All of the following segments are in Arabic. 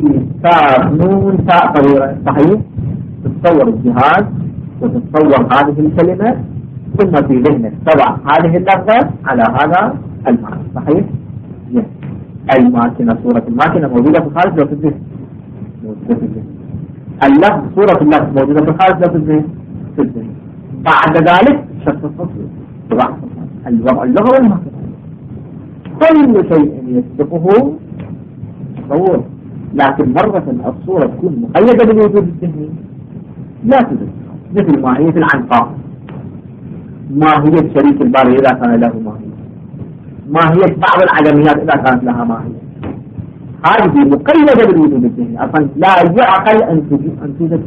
تاء نون تاء صغيرة، صحيح؟ تتصور الجهاز وتتصور هذه الكلمة، ثم في ذهنك تضع هذه اللفظة على هذا المعنى، صحيح؟ الماكنة، صورة الماكنة موجودة في الخارج لو في الذهن، موجودة في الذهن. اللفظ، صورة اللفظ موجودة في الخارج لو في الذهن، في الذهن. بعد ذلك شخص التصوير، اللغة والماكنة، كل شيء يسبقه تصور. لكن مرة الصورة تكون مقيدة بالوجود الذهني، لا توجد، مثل ماهية العنقاء، ماهية شريك الباري إذا كان له ماهية، ماهية بعض العدميات إذا كانت لها ماهية، هذه مقيدة بالوجود الذهني، أصلا لا يعقل أن توجد،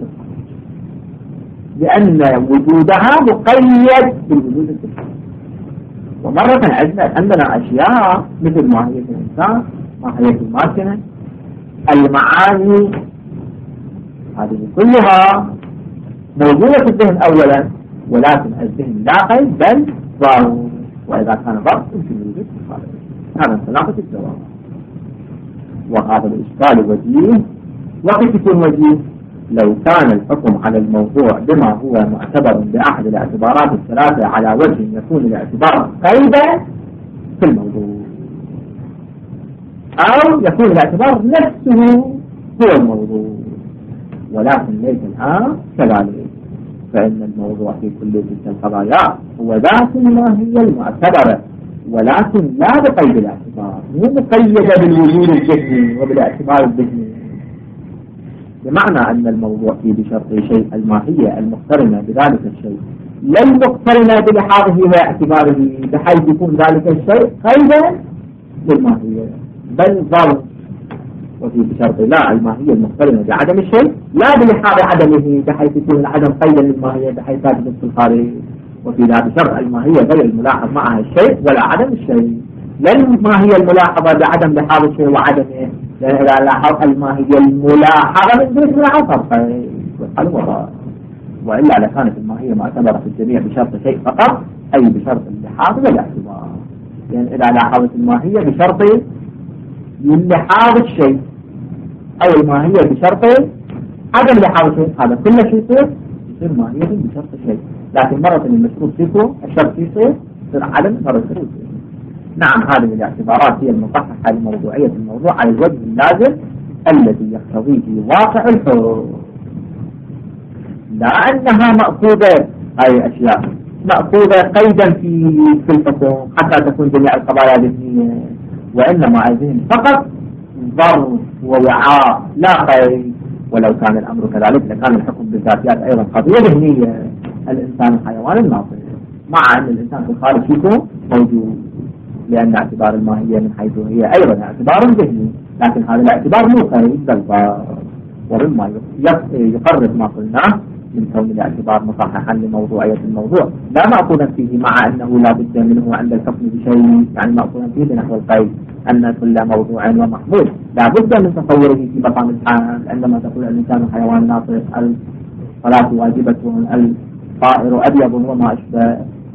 لأن وجودها مقيد بالوجود الذهني. ومرة عندنا أشياء مثل ماهية الإنسان، ماهية الماكنة، المعاني، هذه كلها موجودة في الذهن أولا، ولكن الذهن لا قيد بل ظاهر، وإذا كان ظاهر يمكن وجود الخارج. هذا سلامة الجواب. وهذا الإشكال وجيه، وقت يكون وجيه لو كان الحكم على الموضوع بما هو معتبر بأحد الاعتبارات الثلاثة على وجه يكون الاعتبار قيدا في الموضوع، أو يكون الاعتبار نفسه هو الموضوع، ولكن ليس الآن كذلك، فإن الموضوع في كل تلك القضايا هو ذات ما هي المعتبرة، ولكن لا بقيد الاعتبار، مو مقيدة بالوجود الذهني وبالاعتبار الذهني، بمعنى أن الموضوع فيه بشرط شيء الماهية المقترنة بذلك الشيء، لا المقترنة بلحاظه واعتباره، بحيث يكون ذلك الشيء قيدا للماهية بل ظل. وفي بشرط لا الماهية المقترنة بعدم الشيء، لا بلحاظ عدمه بحيث يكون العدم قيدا للماهية بحيث تثبت في الخارج. وفي ذا بشرط الماهية غير الملاحظ معها الشيء ولا عدم الشيء، لا الماهية الملاحظة بعدم لحاظ الشيء وعدمه، لأن إذا لاحظ الماهية الملاحظة من دون ملاحظة وإلا لكانت الماهية معتبرة في الجميع بشرط شيء فقط، أي بشرط اللحاظ والاعتبار. لأن يعني إذا لاحظت الماهية بشرط من لحاظ الشيء أو الماهية بشرط عدم لحاظ الشيء، هذا كل شيء يصير ماهية بشرط الشيء، لكن مرة المشروط فيكم الشرط يصير عدم مرة يصير. نعم، هذه الاعتبارات هي المصححة لموضوعية الموضوع على الوجه اللازم الذي يقتضيه واقع الحكم، لا أنها مأخوذة أي أشياء مأخوذة قيدا في الحكم حتى تكون جميع القضايا ذهنية، وإنما الذهن فقط ظرف ووعاء لا قيد. ولو كان الأمر كذلك لكان الحكم بالذاتيات أيضا قضية ذهنية، الإنسان الحيوان الناطق، مع أن الإنسان في الخارج فيكم موجود، لأن اعتبار الماهية من حيث هي أيضا اعتبار ذهني، لكن هذا الاعتبار مو قيد بل ظرف. ومما يقرب ما قلناه من كون الاعتبار مصححا لموضوعية الموضوع لا مأخوذا فيه، مع أنه لا بد منه عند الحكم بشيء، يعني مأخوذا فيه بنحو القيد أن كل موضوع ومحمول لا بد من تصوره في مقام الحال. عندما تقول الإنسان حيوان ناطق، الصلاة واجبة، الطائر أبيض وما أشبه،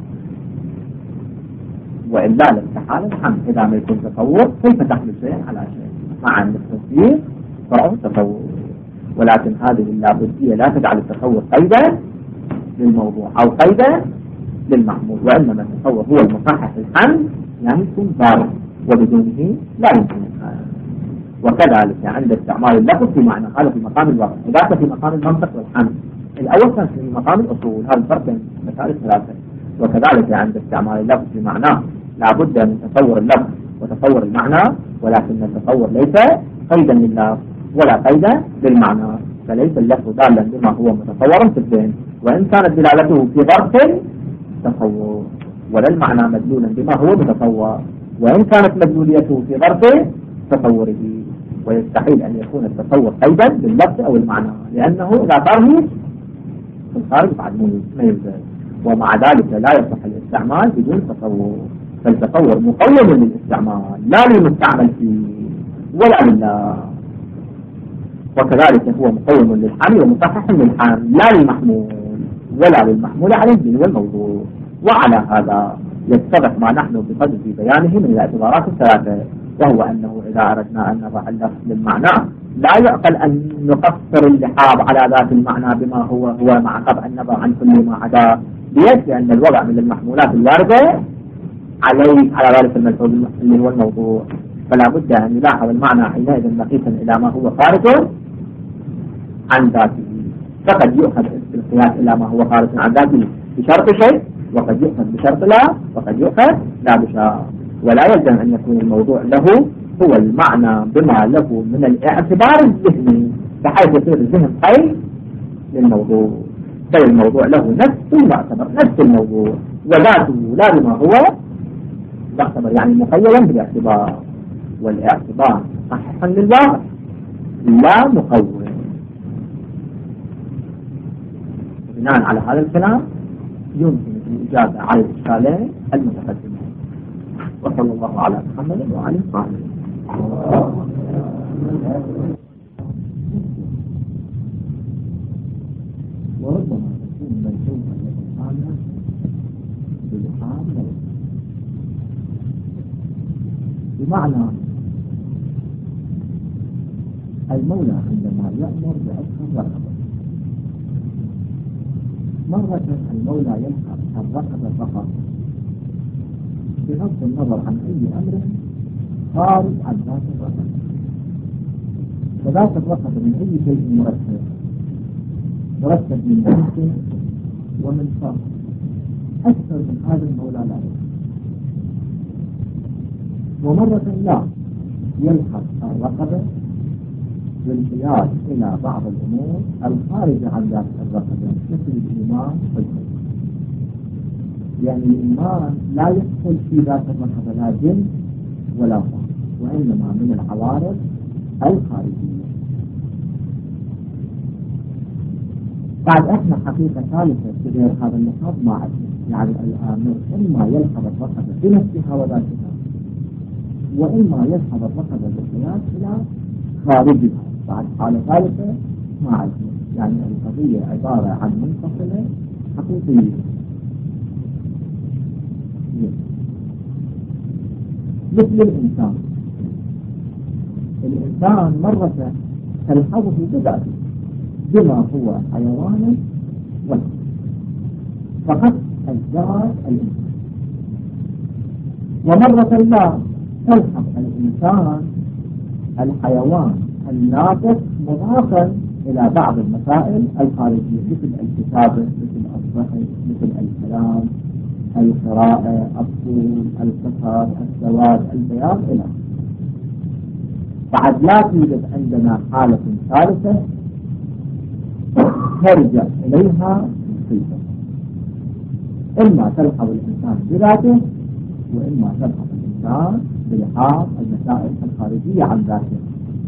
وإلا للتحال الحمد إذا ما يكون تصور كيف تحمل شيء على شيء، مع أن التصوير فرع التصور. ولكن هذه اللابدية لا تجعل التصور قيدا للموضوع أو قيدا للمحمول، وإنما التصور هو المصحح الحمد، يعني يكون ضارب، وبدونه لا يمكن الحمد. وكذلك عند استعمال اللفظ في معنى هذا في مقام الوضع، وذاك في مقام المنطق والحمد. الأول كان في مقام الأصول، هذا الفرق بين المسائل الثلاثة. وكذلك عند استعمال اللفظ في معناه لا بد من تصور اللفظ وتصور المعنى، ولكن التصور ليس قيدا لللفظ ولا قيدا للمعنى، فليس اللفظ دالا بما هو متصور في الذهن وإن كانت دلالته في ظرف تصور، ولا المعنى مدلولا بما هو متصور وإن كانت مدلوليته في ظرف تصوره. ويستحيل أن يكون التصور قيدا لللفظ أو المعنى، لأنه إذا ظهر في الخارج بعد ما يوجد، ومع ذلك لا يصح الاستعمال بدون تصور، فالتصور مقوم للاستعمال لا للمستعمل فيه ولا لله. وكذلك هو مقوم للحامل ومصحح للحامل لا للمحمول ولا للمحمول على الدين والموضوع. وعلى هذا يتضح ما نحن بصدد في بيانه من الاعتبارات الثلاثة، وهو أنه إذا أردنا أن نضع اللفظ للمعنى لا يعقل أن نقصر اللحاظ على ذات المعنى بما هو مع قطع النظر عن كل ما عدا ليش؟ لأن الوضع من المحمولات الواردة على ذلك الملحوظ اللي هو الموضوع، فلا بد أن يلاحظ المعنى حينئذ مقيسا إلى ما هو خارج عن ذاته. فقد يؤخذ بالقياس إلى ما هو خارج عن ذاته بشرط شيء، وقد يؤخذ بشرط لا، وقد يؤخذ لا بشرط، ولا يلزم أن يكون الموضوع له هو المعنى بما له من الاعتبار الذهني بحيث يصير الذهن قيد للموضوع، بل الموضوع له نفس المعتبر نفس الموضوع وذاته لا بما هو معتبر، يعني مقيدا بالاعتبار، والاعتبار صحيحا للواقع لا مقوم. بناء على هذا الكلام يمكن الإجابة على الإشكالين المتقدمين. وصلى الله على محمد وعلى آله وربما تكون منسوبة للمعنى بلحاظ بمعنى المولى عندما يأمر بأسفل رقبة، مرة المولى يلحق الرقبة فقط بغض النظر عن أي أمر خارج عن ذات الرقبة، فذات الرقبة من أي شيء مرتب من نفسه ومن فرق أكثر من هذا المولى لا يلحق. ومرة لا يلحق الرقبة بالقياس إلى بعض الأمور الخارجة عن ذات الرقبة مثل الإيمان والحب، يعني الإيمان لا يدخل في ذات الرقبة لا جن ولا فهم، وإنما من العوارض الخارجية. بعد احنا حقيقة ثالثة في غير هذا النقاط ما عندنا، يعني الآمر إما يلحق الرقبة بنفسها وذاتها، وإما يلحق الرقبة بالقياس إلى خارجها. بعد حالة ثالثة ما عندنا، يعني القضية عبارة عن منفصلة حقيقية. مثل الإنسان مرة تلحظه بذاته بما هو حيوان فقط الذات الإنسان، ومرة لا تلحظ الإنسان الحيوان الناطق مضافا إلى بعض المسائل الخارجية مثل الكتابة، مثل الضحك، مثل الكلام، القراءة، الطول، السفر، السواد، البياض إلى بعد لا توجد عندنا حالة ثالثة ترجع إليها صفة، إما تلحظ الإنسان بذاته وإما تلحظ الإنسان بلحاظ المسائل الخارجية عن ذاته.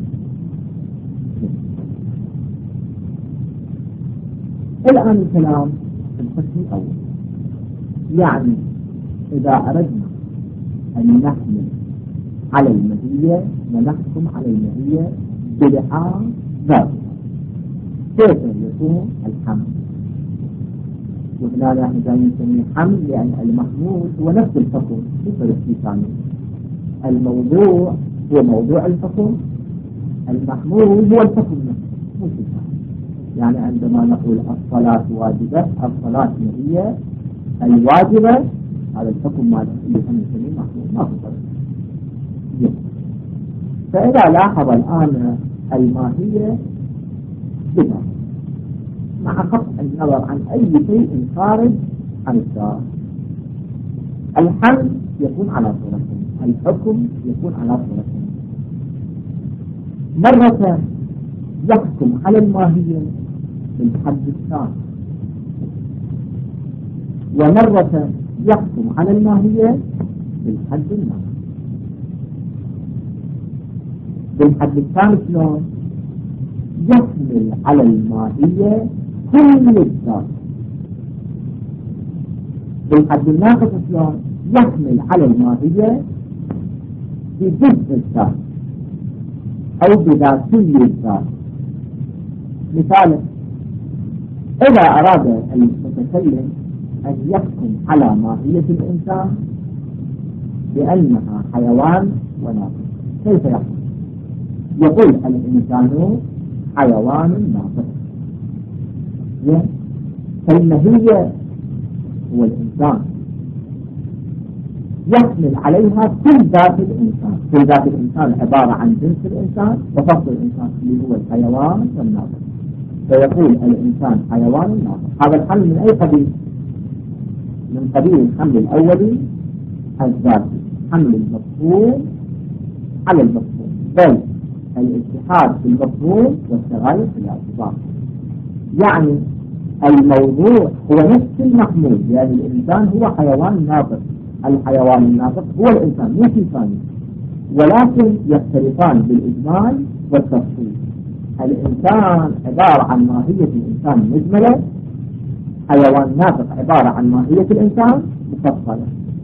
الآن الكلام في القسم الأول، يعني إذا أردنا أن نحمل على المهية ونحكم على المهية بلحاظ ذاتها كيف يكون الحمل؟ وهنا نحن دائما نسميه حمل لأن المحمول هو نفس الحكم بفرق ثاني. الموضوع هو موضوع الحكم، المحمول هو الحكم نفسه مو شيء ثاني. يعني عندما نقول الصلاة واجبة، الصلاة هي الواجبة، هذا الحكم مالك اللي احنا نسميه محمول ما في فرق. فإذا لاحظ الآن الماهية بها مع قطع النظر عن أي شيء خارج عن الذات، الحمل يكون على صورتين، الحكم يكون على صورتين. مرة يحكم على الماهية بالحد الثاني، ومرة يحكم على الماهية بالحد النافذ. بالحد الثاني شلون؟ يحمل على الماهية كل الذات. بالحد الناقص شلون؟ يحمل على الماهية بجزء الذات أو بذاتي الذات. مثال، إذا أراد المتكلم أن يحكم على ماهية الإنسان بأنها حيوان وناطق، كيف يحصل؟ يقول الإنسان حيوان ناطق، فالماهية هو الإنسان يحمل عليها كل ذات الإنسان، كل ذات الإنسان عبارة عن جنس الإنسان وفصل الإنسان اللي هو الحيوان والناطق. فيقول الإنسان حيوان ناطق. هذا الحمل من أي قبيل؟ من قبيل الحمل الأولي الذاتي، حمل المفهوم على المفهوم، بل الاتحاد في المفهوم والتغاير في الاعتبار. يعني الموضوع هو نفس المحمول، يعني الإنسان هو حيوان ناطق، الحيوان الناطق هو الإنسان مو شيء ثاني، ولكن يختلفان بالإجمال والتفصيل. الإنسان عبارة عن ماهية الإنسان مجملة، حيوان ناطق عبارة عن ماهية الإنسان مفصلة.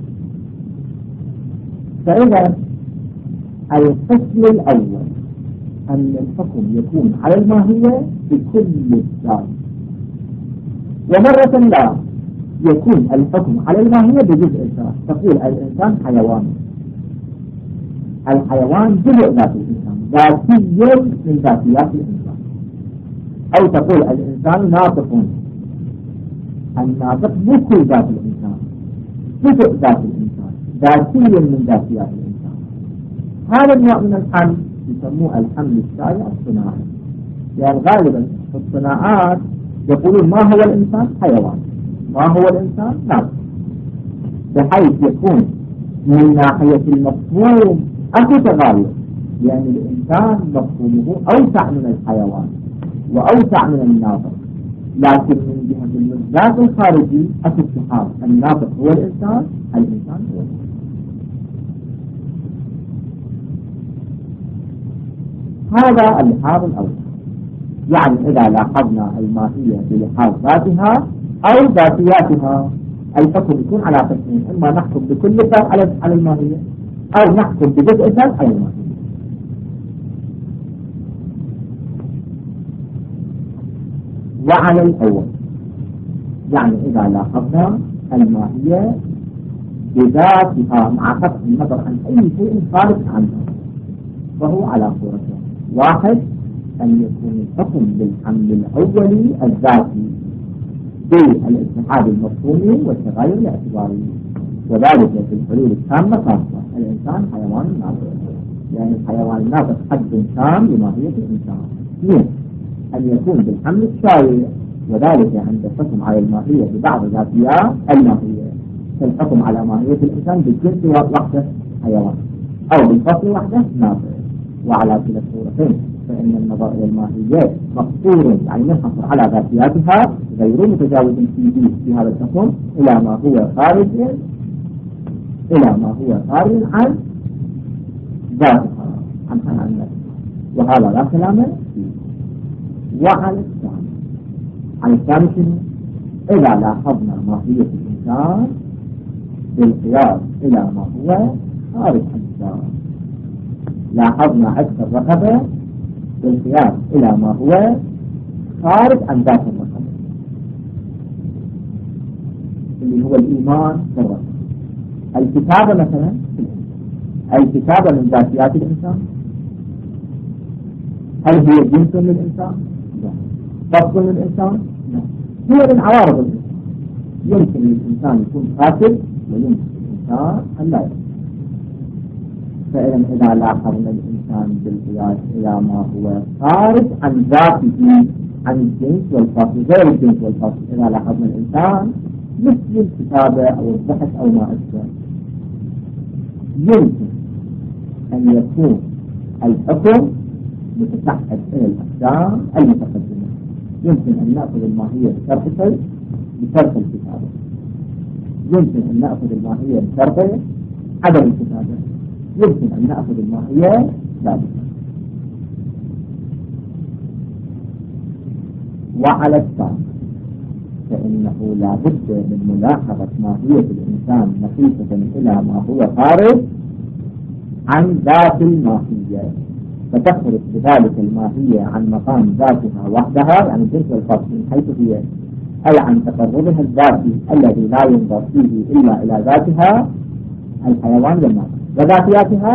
فإذا القسم الأول أن الحكم يكون على الماهية بكل الذات، ومرة لا يكون الحكم على الماهية بجزء الذات. تقول الإنسان حيوان، الحيوان جزء ذات الإنسان، ذاتي من ذاتيات الإنسان. أو تقول الإنسان ناطق، الناطق مو كل ذات الإنسان، جزء ذات الإنسان، ذاتي من ذاتيات الإنسان. هذا النوع من الحمل يسموه الحمل الشائع الصناعي. يعني غالبا في الصناعات يقولون ما هو الإنسان؟ حيوان. ما هو الإنسان؟ ناطق، بحيث يكون من ناحية المفهوم أكو تغاير، يعني الإنسان مفهومه أوسع من الحيوان وأوسع من الناطق، لكن من جهة المصداق الخارجي أكو اتحاد، الناطق هو الإنسان، الإنسان هو الإنسان. هذا اللحاظ الأول. يعني إذا لاحظنا الماهية بلحاظ ذاتها أو ذاتياتها، الحكم يكون على قسمين: إما نحكم بكل ذات على الماهية، أو نحكم بجزء ذات على الماهية. وعلى الأول يعني إذا لاحظنا الماهية بذاتها مع قطع النظر عن أي شيء خارج عنها، فهو على صورته: واحد، أن يكون الحكم بالحمل الأولي الذاتي بالاتحاد المفهومي والتغير الاعتباري، وذلك في الحلول التامة خاصة. الإنسان حيوان ناطق، يعني الحيوان الناطق حد تام لماهية الإنسان. اثنين، أن يكون بالحمل الشائع، وذلك عند الحكم على الماهية ببعض ذاتيات الماهية، كالحكم على ماهية الإنسان بالجنس وحده حيوان، أو بالفصل وحده ناطق. وعلى كلا الصورتين فإن النظر إلى الماهيات مقصور، يعني منحصر على ذاتياتها، غير متجاوز في هذا الحكم إلى ما هو خارج عن ذاتها، عن نفسها، وهذا لا كلام فيه. وعلى الثاني، عن الثاني شنو؟ إذا لاحظنا ماهية الإنسان بالقياس إلى ما هو خارج عن الذات، لاحظنا عكس الرقبة بالقياس إلى ما هو خارج عن ذات الرقبة، اللي هو الإيمان بالرقبة. الكتابة مثلا، الكتابة من ذاتيات الإنسان، هل هي جنس للإنسان؟ لا. فصل للإنسان؟ لا. هي من عوارض الإنسان. يمكن للإنسان يكون قاتل، ويمكن للإنسان أن لا يكون. فإذا لاحظنا الإنسان بالقياس إلى ما هو خارج عن ذاته، عن الجنس والفصل، غير الجنس والفصل، إذا لاحظنا الإنسان مثل الكتابة أو الضحك أو ما أشبه، يمكن أن يكون الحكم متسحب إلى الأقسام المتقدمة. يمكن أن نأخذ الماهية بشرط الكتابة، يمكن أن نأخذ الماهية بشرط عدم الكتابة، يمكن أن نأخذ الماهية ثابتة. وعلى الثاني فإنه لا بد من ملاحظة ماهية الإنسان نقيصة إلى ما هو خارج عن ذات الماهية، فتخرج بذلك الماهية عن مقام ذاتها وحدها، يعني جنس الفصل من حيث هي، أي عن تقربها الذاتي الذي لا ينظر فيه إلا إلى ذاتها الحيوان والناطق، وذاتياتها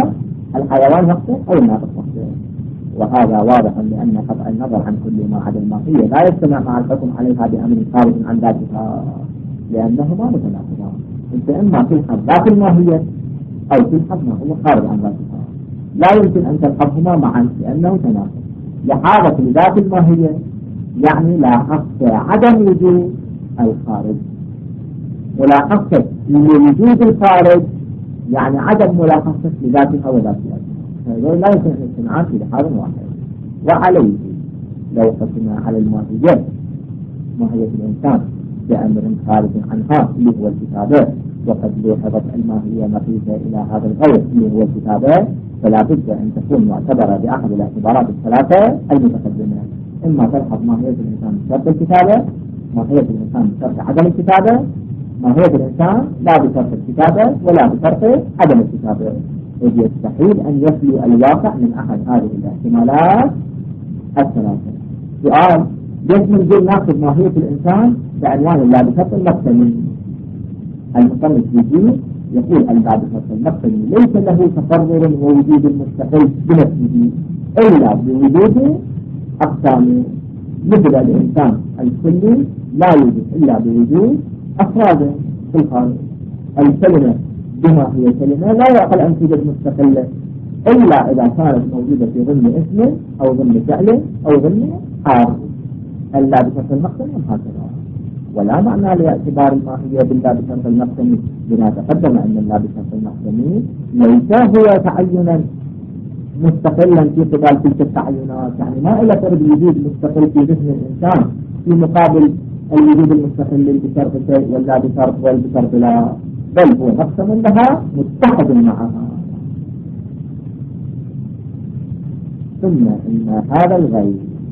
الحيوان نفسه أو الناطق نفسه. وهذا واضح لأن قطع النظر عن كل ما عدا الماهية لا يجتمع مع الحكم عليها بأمر خارج عن ذاتها، لأنهما متناقضان. أنت إما تلحظ ذات الماهية أو تلحظ ما هو خارج عن ذاتها، لا يمكن أن تلحظهما معا لأنه تناقض. لحاظة لذات الماهية يعني لاحظت عدم وجود الخارج، ولاحظت لوجود الخارج يعني عدم ملاحظتك لذاتها وذات ذاتها. لا يمكن أن يجتمعان في لحاظ واحد. وعليه لو حكمنا على الماهية، ماهية الإنسان بأمر خارج عنها اللي هو الكتابة، وقد لوحظت الماهية نتيجة إلى هذا الغير اللي هو الكتابة، فلا بد أن تكون معتبرة بأحد الاعتبارات الثلاثة المتقدمة. إما تلحظ ماهية الإنسان بشرط الكتابة، ماهية الإنسان بشرط عدم الكتابة، ماهية الإنسان لا بشرط الكتابة ولا بشرط عدم الكتابة. إذ يستحيل أن يخلو الواقع من أحد هذه الاحتمالات الثلاثة. سؤال: ليش منقول ناخذ ماهية الإنسان بعنوان لا بشرط المقتني؟ المصنف يجي يقول اللا بشرط المقتني ليس له تقرر ووجود مستقل بنفسه إلا بوجود أقسام، مثل الإنسان الكلي لا يوجد إلا بوجود أفراده في الخارج. الكلمة بما هي كلمة لا يعقل أن توجد مستقلة إلا إذا كانت موجودة في ضمن اسم أو ضمن فعل أو ضمن حال. اللا بشرط المقتني هكذا، ولا معنى لاعتبار الماهية باللا بشرط المقتني بما تقدم أن اللا بشرط المقتني ليس هو تعينا مستقلا في قبال تلك التعينات، يعني ما إلى فرد وجود مستقل في ذهن الإنسان في مقابل الوجود المستقل بشرط شيء ولا بشرط والبشرط لا، بل هو مقسم لها متحد معها. ثم إن هذا الغير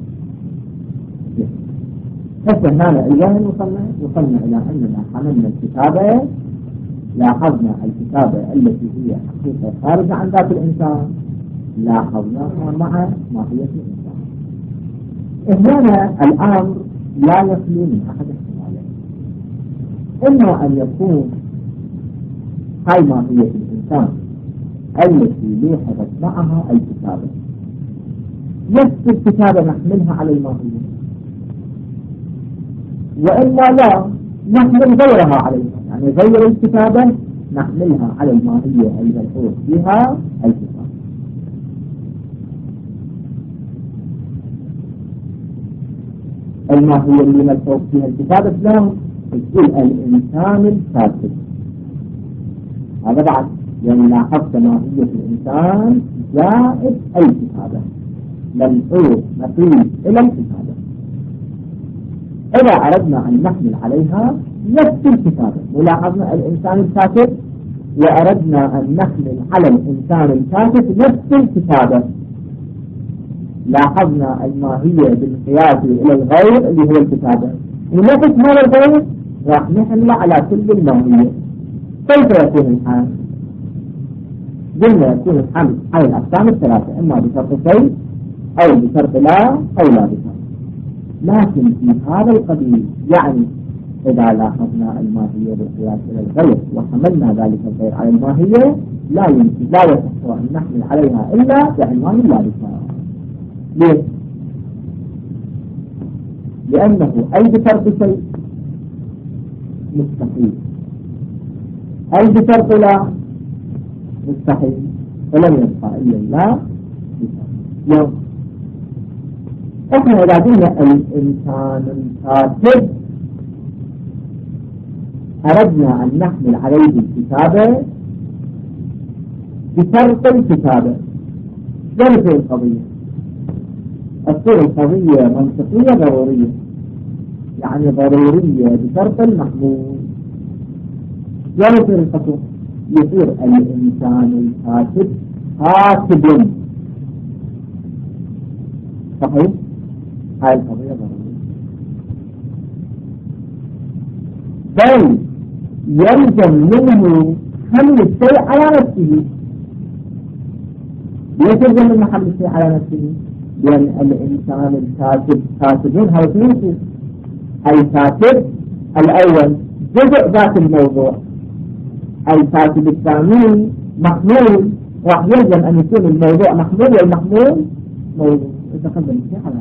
فهنا الجاهل وصلنا إلى أننا حملنا الكتابة، لاحظنا الكتابة التي هي حقيقة خارجة عن ذات الإنسان، لاحظناها مع ماهية الإنسان. هنا الأمر لا يخلو من أحد احتمالين: إما أن يكون هاي ماهية الإنسان التي لوحظت معها الكتابة نفس الكتابة نحملها على الماهية، وإلا لا نحمل غيرها عليها، يعني غير الكتابة نحملها على الماهية الملحوظ فيها الكتابة. الماهية اللي ملحوظ فيها الكتابة لا تقول الإنسان الكاتب، هذا بعد يعني لاحظت ماهية الإنسان زائد الكتابة، ملحوظ نقيل إلى الكتابة. إذا أردنا أن نحمل عليها نفس الكتابة، ولاحظنا الإنسان الكاتب وأردنا أن نحمل على الإنسان الكاتب نفس الكتابة، لاحظنا الماهية بالقياس إلى الغير اللي هو الكتابة، ونفس هذا الغير راح نحمل على كل الماهية. كيف يكون الحال؟ قلنا يكون الحمل على الأقسام الثلاثة، إما بشرط شيء أو بشرط لا أو لا بشرط. لكن في هذا القبيل يعني إذا لاحظنا الماهية بالقياس إلى الغير وحملنا ذلك الغير على الماهية لا يصح أن نحمل عليها إلا بعنوان لا بشرط. ليه؟ لأنه أي بشرط شيء مستحيل، أي بشرط لا مستحيل، ولم يبقى إلا لا بشرط. احنا إذا قلنا الإنسان الكاتب أردنا أن نحمل عليه الكتابة بشرط الكتابة. ذلك القضية الصورة القضية منطقية ضرورية، يعني ضرورية بشرط المحمول. ذلك القضية يصير الإنسان الكاتب كاتب، صحيح؟ هاي القضية ضرورية، بل يلزم منه حمل الشيء على نفسه. ليش يلزم منه حمل الشيء على نفسه؟ لأن الإنسان الكاتب كاتبون هاي اثنين. الكاتب الأول جزء ذات الموضوع، الكاتب الثاني محمول راح يلزم أن يكون الموضوع محمول والمحمول موضوع. يتقدم فيه على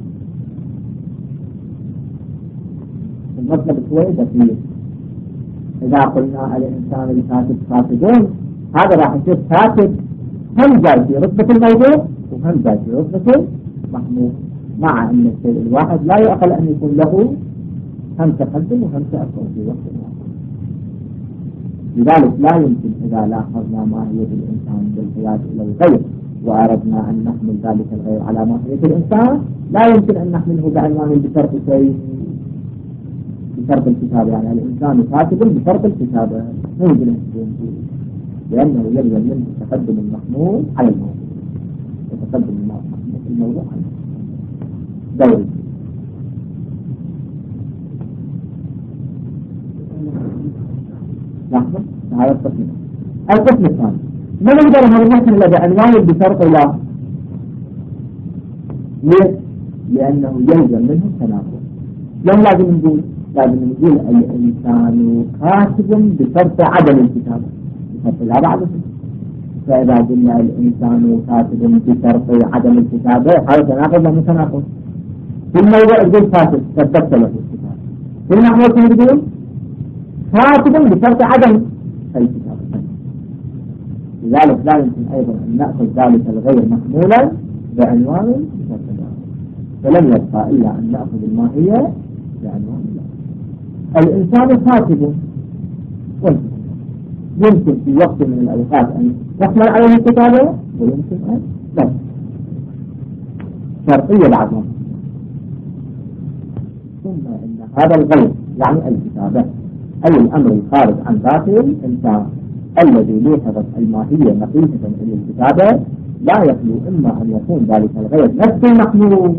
المطلب شوي دقيق. إذا قلنا الإنسان الكاتب كاتبون، هذا راح يصير كاتب هم جاي في رتبة الموضوع وهم جاي في رتبة المحمول، مع أن الشيء الواحد لا يعقل أن يكون له هم تقدم وهم تأخر في وقت واحد. لذلك لا يمكن إذا لاحظنا ماهية الإنسان بالقياس إلى الغير وأردنا أن نحمل ذلك الغير على ماهية الإنسان، لا يمكن أن نحمله بعنوان بشرط شيء، بشرط الكتابة. يعني الإنسان كاتب بشرط الكتابة مو بالإنسان، لأنه يلزم منه تقدم المحمول على الموضوع وتقدم الموضوع على دوري. لحظة، هذا القسم. القسم الثاني ما نقدر نحن إلا بعنوان بشرط لا. ليش؟ لأنه يلزم منه التناقض. لم لازم نقول الإنسان كاتب بشرط عدم الكتابة، بشرط لا بعد. فإذا قلنا الإنسان كاتب بشرط عدم الكتابة هذا تناقض ولا متناقض؟ في الموضوع تقول كاتب ثبت له الكتابة، في المحمول تقول كاتب بشرط عدم الكتابة. لذلك لا يمكن أيضا أن نأخذ ذلك الغير محمولا بعنوان بشرط لا، فلم يبقى إلا أن نأخذ الماهية بعنوان لا. الإنسان كاتب يمكن في وقت من الأوقات أن يحمل عليه الكتابة ويمكن أن لا. شرطية العظم. ثم إن هذا الغير يعني الكتابة أي الأمر الخارج عن ذاته الإنسان الذي لوحظت الماهية نقيصة إلى الكتابة لا يخلو إما أن يكون ذلك الغير نفس المحمول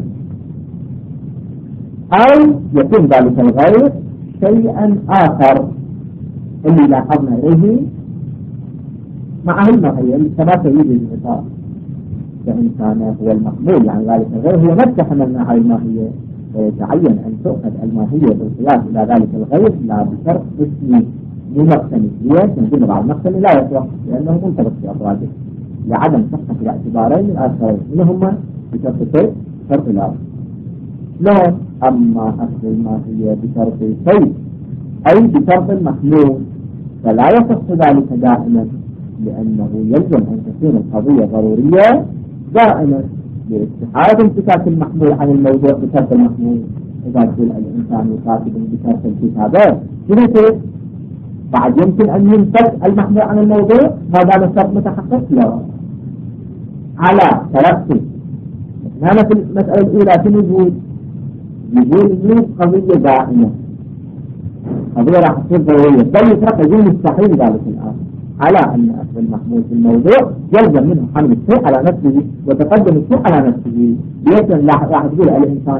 أو يكون ذلك الغير شيئا آخر اللي لاحظنا إليه مع الماهية كما سيد الإطار. فإن كان هو المحمول يعني ذلك الغير هو نفسه حملنا على الماهية، ويتعين أن تؤخذ الماهية بالقياس إلى ذلك الغير لا بشرط اسمي مو مقسمي. ليش؟ نقول بعض مقسمي لا يصلح لأنه منطبق في أفراده لعدم صحة الاعتبارين الآخرين منهما بشرط شيء شرط لا. لا أما أخذ الماهية بشرط شيء أي بشرط المحمول فلا يصح ذلك دائما، لأنه يلزم أن تكون القضية ضرورية دائما لاستحالة انفكاك المحمول عن الموضوع بشرط المحمول. إذا تقول الإنسان كاتب بشرط الكتابة شنو بعد يمكن أن ينفك المحمول عن الموضوع ما دام الشرط متحقق؟ لا، على ترقي. هنا في المسألة الأولى شنو يقول قضية دائمة، قضية راح تصير ضرورية، بل يترك يقول مستحيل ذلك الآن على أن أصل المحمول في الموضوع يلزم منه حمل الشيء على نفسه وتقدم الشيء على نفسه. ليش راح تقول الإنسان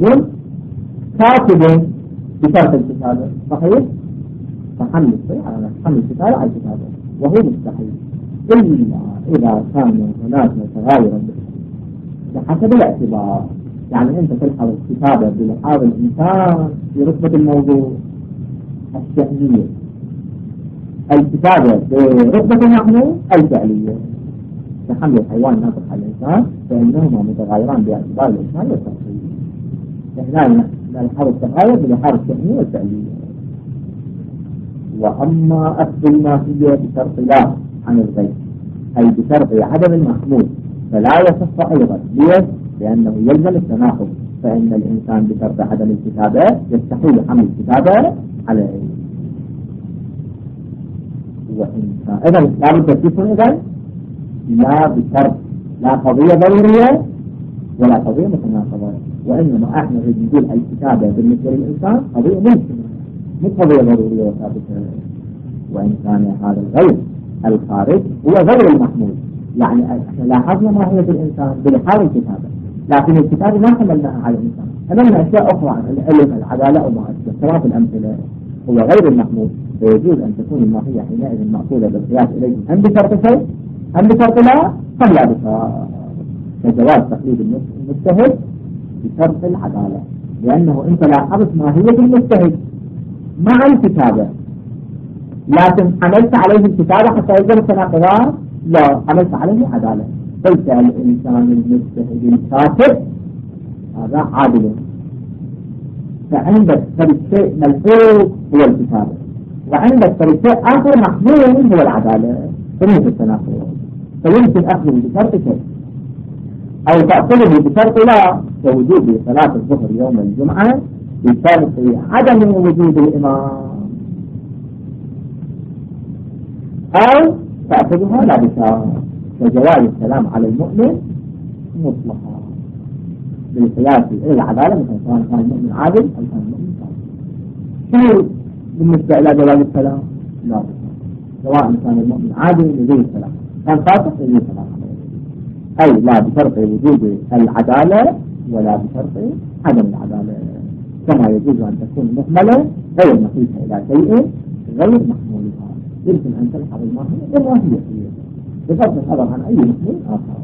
كاتب بشرط الكتابة صحيح؟ فحمل الشيء على نفسه، حمل الكتابة على الكتابة وهو مستحيل إلا إذا كان هناك تغاير بحسب الاعتبار. يعني أنت تلحظ الكتابة بلحاظ الإنسان في رتبة الموضوع الشأنية، الكتابة برتبة المحمول الفعلية. فحمل الحيوان ناطق على الإنسان فإنهما متغايران باعتبار الإنسان والتفصيل. فهنا نلحظ التغاير بلحاظ الشأنية والفعلية. وأما أخذ الماهية بشرط لا عن الغير أي بشرط عدم المحمول فلا يصح أيضا. ليش؟ لأنه يلزم التناقض، فإن الإنسان بشرط عدم الكتابة يستحيل حمل الكتابة عليه. إذا لا بد تكون إذا لا بشرط لا قضية ضرورية ولا قضية متناقضة، وإنما احنا نقول الكتابة بالنسبة للإنسان قضية ممكنة مش قضية ضرورية وثابتة. وإن كان هذا الغير الخارج هو غير المحمول، يعني احنا لاحظنا ماهية الإنسان بلحاظ الكتابة، لكن الكتابة ما حملناها على الإنسان، حملنا أشياء أخرى عن العلم العدالة وما أشبه. ثلاث الأمثلة هو غير المحمول، فيجوز أن تكون الماهية حينئذ مأخوذة بالقياس إليه هم بشرط شيء هم بشرط لا هم لا بشرط، كجواز تقليد المجتهد بشرط العدالة، لأنه أنت لاحظت ماهية المجتهد مع الكتابة، لكن حملت عليه الكتابة حتى يلزم التناقضات لا عملت عليه عدالة. قلت الإنسان المجتهد الكاتب هذا عادل، فعندك فرد شيء ملحوظ هو الكتابة، وعندك فرد شيء آخر محمول هو العدالة، فموجود التناقض. فيمكن أخذه بشرط شيء أو تأخذه بشرط لا، كوجود صلاة الظهر يوم الجمعة بشرط عدم وجود الإمام، أو تأخذها لا بشرط كجواز السلام على المؤمن مطلقا بالقياس إلى العدالة، مثلا سواء كان المؤمن عادل أو كان المؤمن كافر. شنو بالنسبة إلى جواز السلام؟ لا بشرط، سواء كان المؤمن عادل يجوز السلام، كان فاسق يجوز السلام، أي لا بشرط وجود العدالة ولا بشرط عدم العدالة، كما يجوز أن تكون مهملة غير نقيسة إلى شيء غير محمولها، يمكن أن تلحظ الماهية بالماهية بغض النظر عن أي محمول آخر.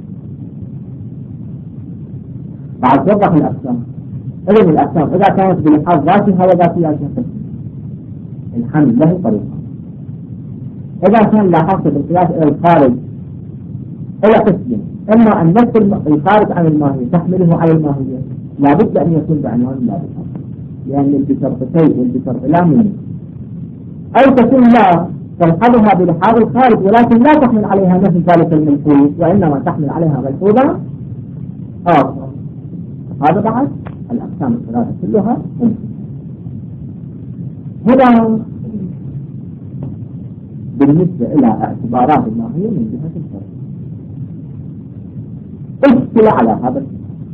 بعد توضح الأقسام. إذن الأقسام إذا كانت بلحاظ ذاتها وذاتياتها الحمل له طريقة. إذا كان لاحظت بالقياس إلى الخارج إلى قسم، إما أن نفس الخارج عن الماهية تحمله على الماهية، لابد أن يكون بعنوان لا بشرط، لأن بشرطتين والبشرط لا منه، أو تكون لا تلحظها بلحاظ الخارج ولكن لا تحمل عليها نفس ذلك الملحوظ، وإنما تحمل عليها ملحوظة آخر. هذا بعد الأقسام الثلاثة كلها هنا بالنسبة إلى اعتبارات الماهية من جهة الفرق. اشكل على هذا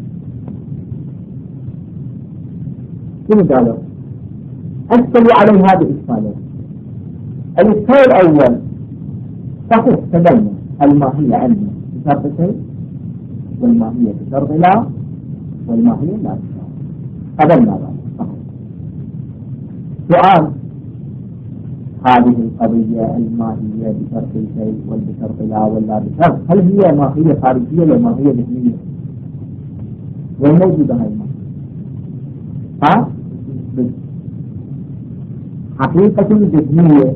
شنو قالوا؟ اشكلوا عليه هذه الإشكالات. الإشكال الأول صحيح تبين الماهية عندنا بشرطتين، والماهية بشرط لا، والماهية لا بشرط، قبلنا ذلك. سؤال: هذه القضية الماهية بشرط شيء والبشرط لا ولا بشرط، هل هي ماهية خارجية ولا ماهية ذهنية؟ وين موجودة هاي الماهية؟ حقيقة ذهنية،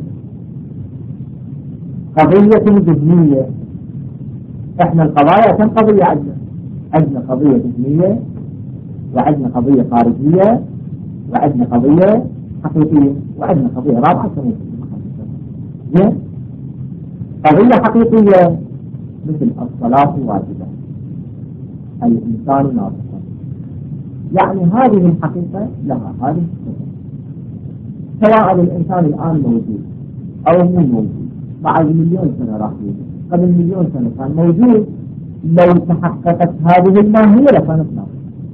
قضية ذهنية. احنا القضايا كم قضية عندنا؟ عندنا قضية ذهنية، وعندنا قضية خارجية، وعندنا قضية حقيقية، وعندنا قضية رابعة كمان. قضية حقيقية مثل الصلاة واجبة، الإنسان ناطق، يعني هذه الحقيقة لها هذه الصفة، سواء الإنسان الآن موجود أو مو موجود، بعد 1,000,000 سنة راح يوجد، قبل 1,000,000 سنة كان موجود، لو تحققت هذه الماهية لكانت ناطقة.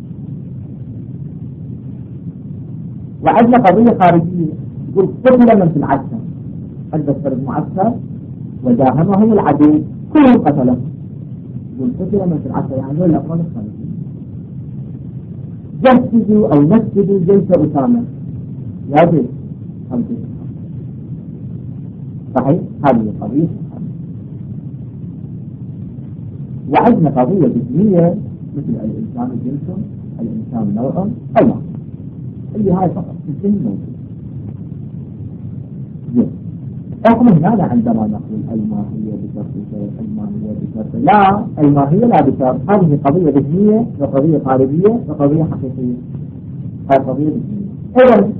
وعندنا قضية خارجية يقول قتل من في العسكر، حدث فرد معسكر وداهمه العدو كلهم قتله، يقول قتل من في العسكر، يعني هو الأفراد الخارجية. جسدوا أو نسجدوا جيش أسامة، يجب صحيح، هذه قضية. وعندنا قضية ذهنية مثل الإنسان جنس، الإنسان نوع، أو اللي هاي فقط السن موجود. احنا هنا عندما نقول الماهية بشرط شيء، الماهية بشرط لا، الماهية لا بشرط، هذه قضية ذهنية وقضية خارجية وقضية حقيقية. هذه قضية ذهنية. إذن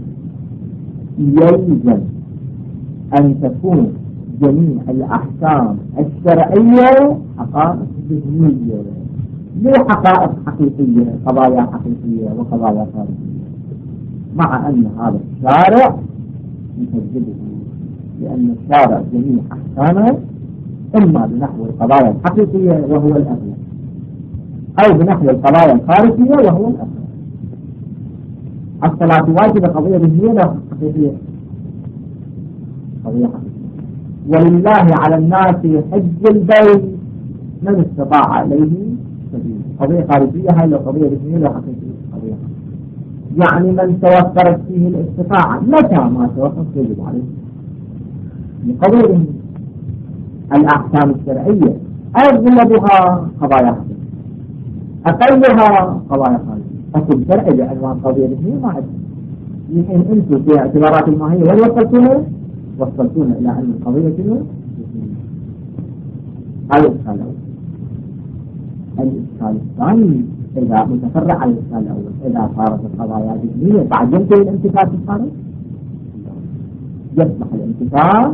يلزم أن تكون جميع الأحكام الشرعية حقائق ذهنية، مو حقائق حقيقية، قضايا حقيقية وقضايا خارجية، مع أن هذا الشارع يسجله، لأن الشارع جميع أحكامه إما بنحو القضايا الحقيقية وهو الأغلب، أو بنحو القضايا الخارجية وهو الأغلب. الصلاة واجبة قضية ذهنية لا حقيقية؟ قضية حقيقية. ولله على الناس حج البيت من استطاع عليه سبيل، قضية خارجية هاي لو قضية ذهنية لا حقيقية؟ قضية حقيقية. يعني من توفرت فيه الاستطاعة متى ما توفرت يجب عليه قضية. الأحكام الشرعية أغلبها قضايا حقيقية، أقلها قضايا خارجية. أكل شرعي بعنوان قضية ذهنية ما عندنا. يمكن أنتم في اعتبارات الماهية وين وصلتونا إلى أن القضية شنو؟ هذا الإشكال الأول. الإشكال الثاني إذا متفرع على الإشكال الأول، إذا صارت القضايا ذهنية بعد يمكن الانتفاع في الخارج؟ يصبح الانتفاع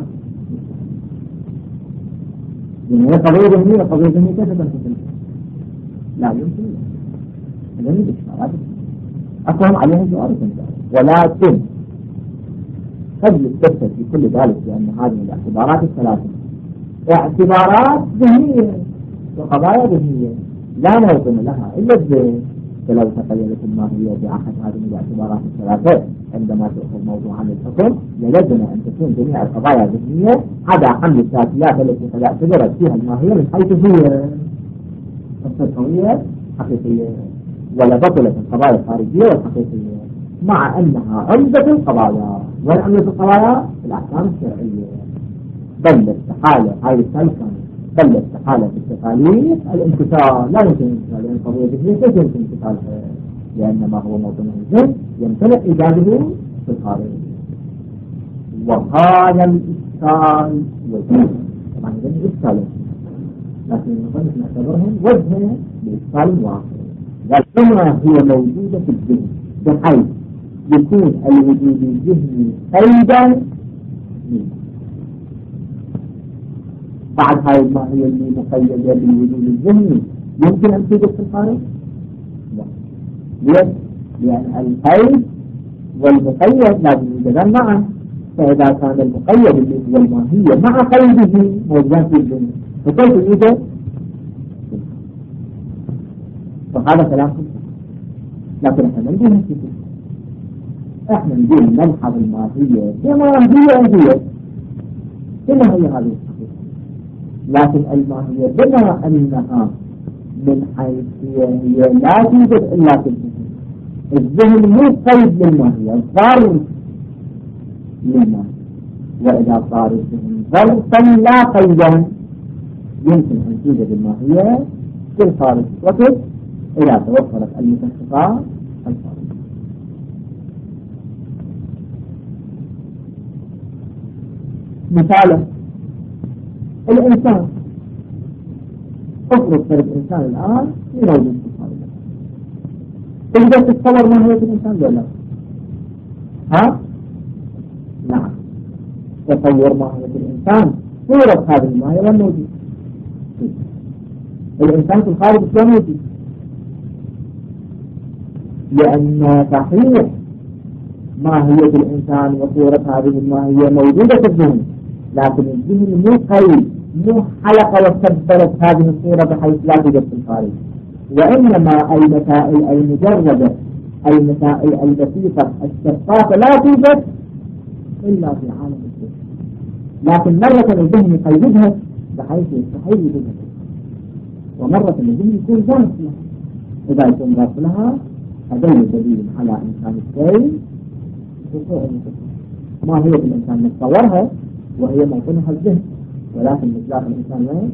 يعني هي قضية ذهنية، قضية ذهنية كيف تنتفع؟ لا يمكن. إذن الإشكالات أقوم عليها جواب ولكن قد يستفسر في كل ذلك لأن هذه الاعتبارات الثلاثة اعتبارات ذهنية وقضايا ذهنية لا موطن لها إلا الذهن، فلو تقيدت الماهية بأحد هذه الاعتبارات الثلاثة عندما تأخذ موضوعا للحكم لازمنا أن تكون جميع القضايا ذهنية عدا حمل الذاتيات التي قد اعتبرت فيها الماهية من حيث هي الصدقوية حقيقية، ولا بطلت القضايا الخارجية والحقيقية مع أنها عمدة القضايا. والعمدة القضايا الأحكام الشرعية. بل استحالة هاي الثالثة بل استحالة في التكاليف الانتقال لا يمكن الانتقال لأن القضية الذهنية كيف يمكن انتقالها؟ لأن ما هو موطن الذهن يمتنع إيجاده في الخارج. وهذا الإشكال وجه طبعا إذن إشكال لكن نظن نعتبرهم وجه بإشكال واحد. لكنها هي موجودة في الذهن بحيث يكون الوجود الذهني قيدا بعد هاي الماهية اللي مقيدة بالوجود الذهني يمكن أن توجد في الخارج؟ لا. ليش؟ لأن القيد والمقيد لازم يوجدان معا، فإذا كان المقيد اللي هو الماهية مع قيده موجودان في الذهن فكيف يوجد؟ فهذا كلام لكن احنا نجي نحكي احنا نجي نلحظ الماهية كما هي كما هي هذه الحقيقة، لكن الماهية بما أنها من حيث هي لا توجد إلا في الذهن. الذهن مو قيد للماهية، ظرف للماهية، وإذا صار الذهن ظرفا لا قيدا يمكن أن توجد الماهية في الخارج وقت إذا توفرت المتشقات الخارجية. مثالا الإنسان افرض فرد الإنسان الآن في موجود في الخارج، تقدر تتصور ماهية الإنسان ولا لا؟ ها؟ نعم. تصور ماهية الإنسان صورة هذه الماهية والموجود. الإنسان في الخارج لا موجود لأن صحيح ماهية الإنسان وصورة هذه الماهية موجودة في الذهن، لكن الذهن مو قيد مو حلقة وكبرت هذه الصورة بحيث لا توجد في الخارج، وإنما المسائل المجردة المسائل البسيطة الشفافة لا توجد إلا في عالم الذهن، لكن مرة الذهن يقيدها بحيث يستحيل يوجدها، ومرة الذهن يكون ظرف لها. إذا يكون ظرف لها هذا دليل على إمكان الشيء وقوع المتصور. ما هي الإنسان نتصورها وهي موطنها الذهن، ولكن مطلق الإنسان لا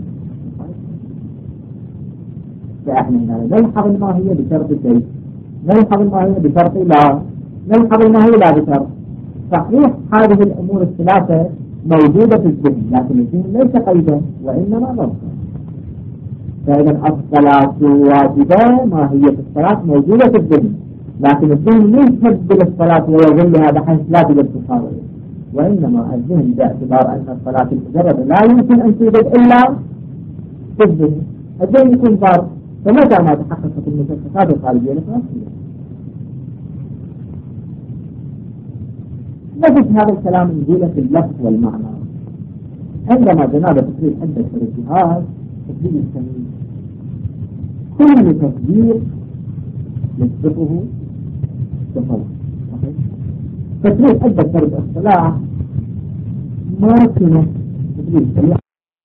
فإحنا هنا نلحظ الماهية بشرط الشيء، نلحظ الماهية بشرط لا، نلحظ الماهية لا بشرط. صحيح هذه الأمور الثلاثة موجودة في الذهن، لكن الذهن ليس قيدا وإنما ظرفا. فإذا الصلاة واجبة ماهية الصلاة موجودة في الذهن، لكن الذهن لا يفضل الصلاة ويظلها بحيث لا توجد في الخارج، وإنما الذهن باعتبار أن الصلاة المجردة لا يمكن أن توجد إلا في الذهن، الذهن يكون ظرف، فمتى ما تحققت المشخصات الخارجية لفرنسية. نجد هذا الكلام نقوله في اللفظ والمعنى. عندما جنابة تريد عدة توجيهات تفضيل التمييز، كل تفضيل يسبقه تصور، فتريد عدة فرد اصطلاح ممكنة تفضيل التمييز